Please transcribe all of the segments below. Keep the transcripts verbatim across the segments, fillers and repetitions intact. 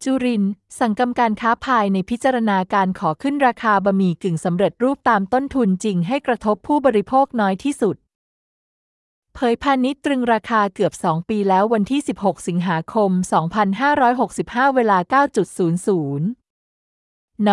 จุรินทร์สั่งกรรมการค้าภายในพิจารณาการขอขึ้นราคาบะหมี่กึ่งสำเร็จรูปตามต้นทุนจริงให้กระทบผู้บริโภคน้อยที่สุดเผยพาณิชย์ตรึงราคาเกือบสองปีแล้ววันที่สิบหกสิงหาคมสองพันห้าร้อยหกสิบห้าเวลา เก้านาฬิกา น.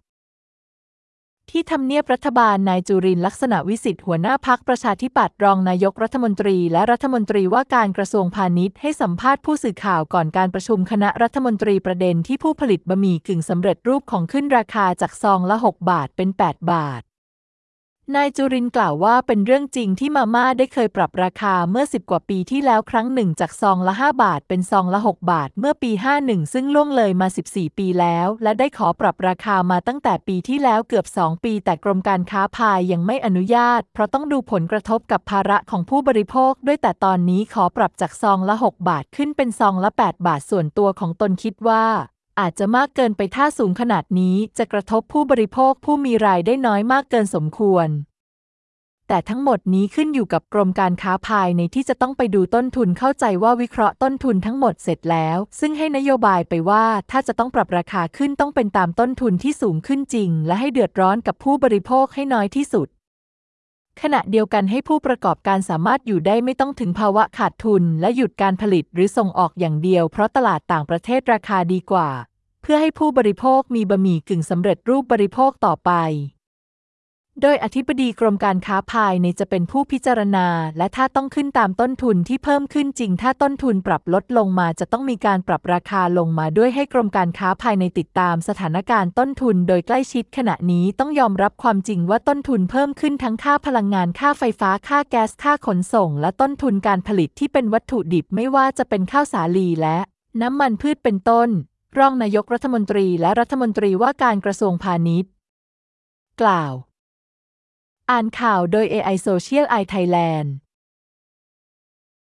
ที่ทำเนียบรัฐบาลนายจุรินทร์ลักษณะวิสิทธิ์หัวหน้าพรรคประชาธิปัตย์รองนายกรัฐมนตรีและรัฐมนตรีว่าการกระทรวงพาณิชย์ให้สัมภาษณ์ผู้สื่อข่าวก่อนการประชุมคณะรัฐมนตรีประเด็นที่ผู้ผลิตบะหมี่กึ่งสำเร็จรูปของขึ้นราคาจากซองละหกบาทเป็นแปดบาทนายจุรินทร์กล่าวว่าเป็นเรื่องจริงที่มาม่าได้เคยปรับราคาเมื่อสิบกว่าปีที่แล้วครั้งหนึ่งจากซองละห้าบาทเป็นซองละหกบาทเมื่อปีห้าสิบซึ่งล่วงเลยมาสิบสี่ปีแล้วและได้ขอปรับราคามาตั้งแต่ปีที่แล้วเกือบสองปีแต่กรมการค้าภายยังไม่อนุญาตเพราะต้องดูผลกระทบกับภาระของผู้บริโภคด้วยแต่ตอนนี้ขอปรับจากซองละหกบาทขึ้นเป็นซองละแปดบาทส่วนตัวของตนคิดว่าอาจจะมากเกินไปถ้าสูงขนาดนี้จะกระทบผู้บริโภคผู้มีรายได้น้อยมากเกินสมควรแต่ทั้งหมดนี้ขึ้นอยู่กับกรมการค้าภายในที่จะต้องไปดูต้นทุนเข้าใจว่าวิเคราะห์ต้นทุนทั้งหมดเสร็จแล้วซึ่งให้นโยบายไปว่าถ้าจะต้องปรับราคาขึ้นต้องเป็นตามต้นทุนที่สูงขึ้นจริงและให้เดือดร้อนกับผู้บริโภคให้น้อยที่สุดขณะเดียวกันให้ผู้ประกอบการสามารถอยู่ได้ไม่ต้องถึงภาวะขาดทุนและหยุดการผลิตหรือส่งออกอย่างเดียวเพราะตลาดต่างประเทศราคาดีกว่าเพื่อให้ผู้บริโภคมีบะหมี่กึ่งสำเร็จรูปบริโภคต่อไปโดยอธิบดีกรมการค้าภายในจะเป็นผู้พิจารณาและถ้าต้องขึ้นตามต้นทุนที่เพิ่มขึ้นจริงถ้าต้นทุนปรับลดลงมาจะต้องมีการปรับราคาลงมาด้วยให้กรมการค้าภายในติดตามสถานการณ์ต้นทุนโดยใกล้ชิดขณะนี้ต้องยอมรับความจริงว่าต้นทุนเพิ่มขึ้นทั้งค่าพลังงานค่าไฟฟ้าค่าแก๊สค่าขนส่งและต้นทุนการผลิตที่เป็นวัตถุดิบไม่ว่าจะเป็นข้าวสาลีและน้ำมันพืชเป็นต้นรองนายกรัฐมนตรีและรัฐมนตรีว่าการกระทรวงพาณิชย์กล่าวอ่านข่าวโดย เอ ไอ Social Eye Thailand